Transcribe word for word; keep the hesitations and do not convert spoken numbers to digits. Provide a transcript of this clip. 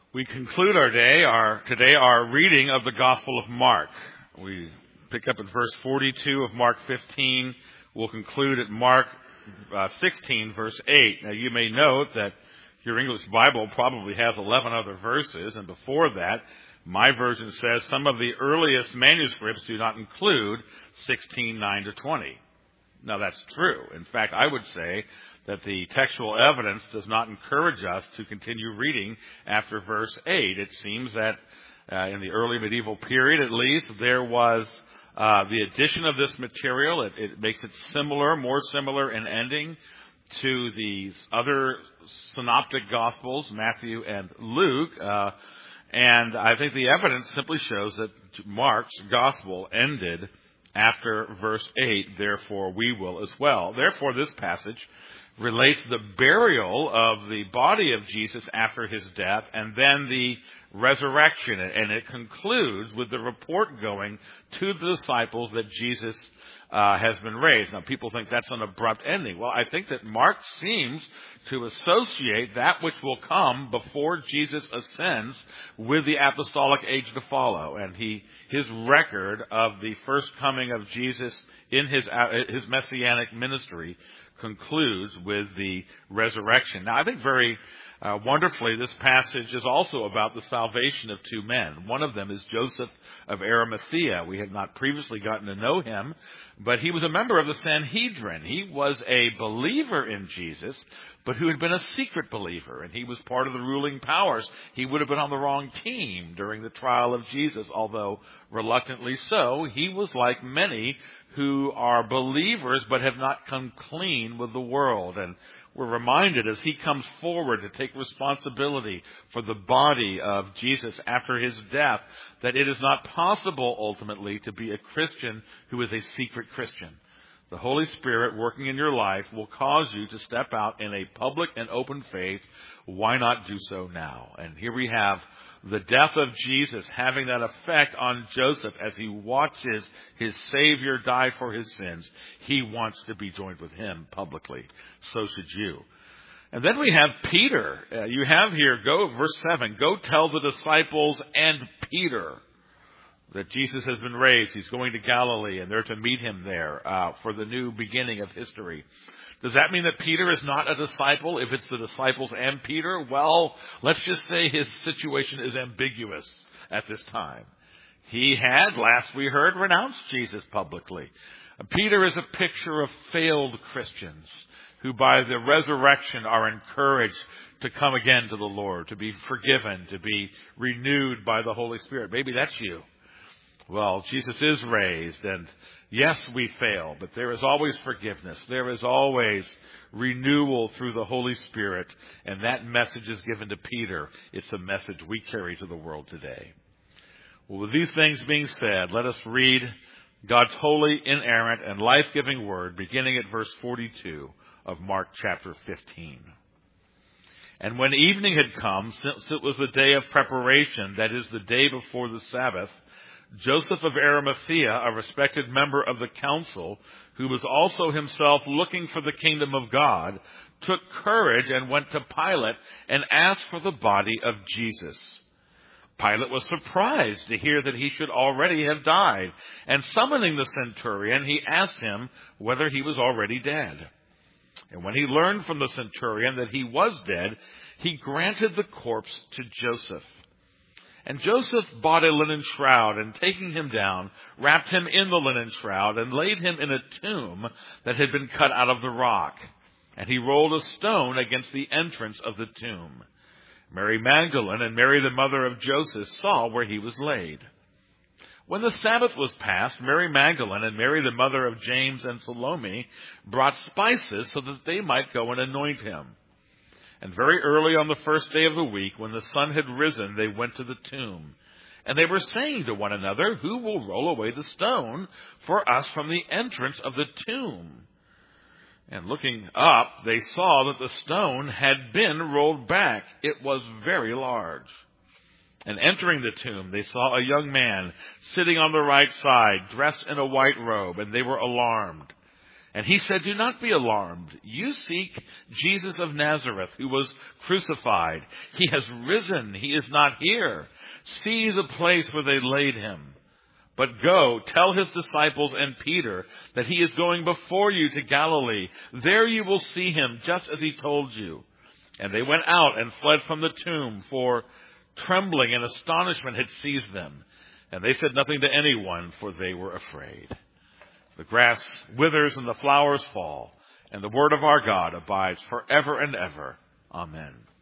We conclude our day, our today, our reading of the Gospel of Mark. We pick up at verse forty-two of Mark fifteen. We'll conclude at Mark uh, sixteen, verse eight. Now, you may note that your English Bible probably has eleven other verses, and before that, my version says some of the earliest manuscripts do not include sixteen, nine to twenty. Now, that's true. In fact, I would say that the textual evidence does not encourage us to continue reading after verse eight. It seems that uh, in the early medieval period, at least, there was uh, the addition of this material. It, it makes it similar, more similar in ending to these other synoptic Gospels, Matthew and Luke. Uh, and I think the evidence simply shows that Mark's Gospel ended after verse eight, therefore we will as well. Therefore, this passage relates the burial of the body of Jesus after his death and then the resurrection. And it concludes with the report going to the disciples that Jesus uh, has been raised. Now, people think that's an abrupt ending. Well, I think that Mark seems to associate that which will come before Jesus ascends with the apostolic age to follow. And he, his record of the first coming of Jesus in his, uh, his messianic ministry concludes with the resurrection. Now, I think very uh, wonderfully, this passage is also about the salvation of two men. One of them is Joseph of Arimathea. We had not previously gotten to know him, but he was a member of the Sanhedrin. He was a believer in Jesus, but who had been a secret believer, and he was part of the ruling powers. He would have been on the wrong team during the trial of Jesus, although reluctantly so. He was like many who are believers but have not come clean with the world. And we're reminded as he comes forward to take responsibility for the body of Jesus after his death that it is not possible ultimately to be a Christian who is a secret Christian. The Holy Spirit working in your life will cause you to step out in a public and open faith. Why not do so now? And here we have the death of Jesus having that effect on Joseph as he watches his Savior die for his sins. He wants to be joined with him publicly. So should you. And then we have Peter. Uh, you have here, go verse seven, go tell the disciples and Peter that Jesus has been raised. He's going to Galilee, and they're to meet him there uh, for the new beginning of history. Does that mean that Peter is not a disciple if it's the disciples and Peter? Well, let's just say his situation is ambiguous at this time. He had, last we heard, renounced Jesus publicly. Peter is a picture of failed Christians who by the resurrection are encouraged to come again to the Lord, to be forgiven, to be renewed by the Holy Spirit. Maybe that's you. Well, Jesus is raised, and yes, we fail, but there is always forgiveness. There is always renewal through the Holy Spirit, and that message is given to Peter. It's a message we carry to the world today. Well, with these things being said, let us read God's holy, inerrant, and life-giving word, beginning at verse forty-two of Mark chapter fifteen. And when evening had come, since it was the day of preparation, that is, the day before the Sabbath, Joseph of Arimathea, a respected member of the council, who was also himself looking for the kingdom of God, took courage and went to Pilate and asked for the body of Jesus. Pilate was surprised to hear that he should already have died, and summoning the centurion, he asked him whether he was already dead. And when he learned from the centurion that he was dead, he granted the corpse to Joseph. And Joseph bought a linen shroud, and taking him down, wrapped him in the linen shroud, and laid him in a tomb that had been cut out of the rock. And he rolled a stone against the entrance of the tomb. Mary Magdalene and Mary the mother of Joseph saw where he was laid. When the Sabbath was past, Mary Magdalene and Mary the mother of James and Salome brought spices so that they might go and anoint him. And very early on the first day of the week, when the sun had risen, they went to the tomb. And they were saying to one another, who will roll away the stone for us from the entrance of the tomb? And looking up, they saw that the stone had been rolled back. It was very large. And entering the tomb, they saw a young man sitting on the right side, dressed in a white robe, and they were alarmed. And he said, "Do not be alarmed. You seek Jesus of Nazareth, who was crucified. He has risen. He is not here. See the place where they laid him. But go, tell his disciples and Peter that he is going before you to Galilee. There you will see him, just as he told you." And they went out and fled from the tomb, for trembling and astonishment had seized them. And they said nothing to anyone, for they were afraid. The grass withers and the flowers fall, and the word of our God abides forever and ever. Amen.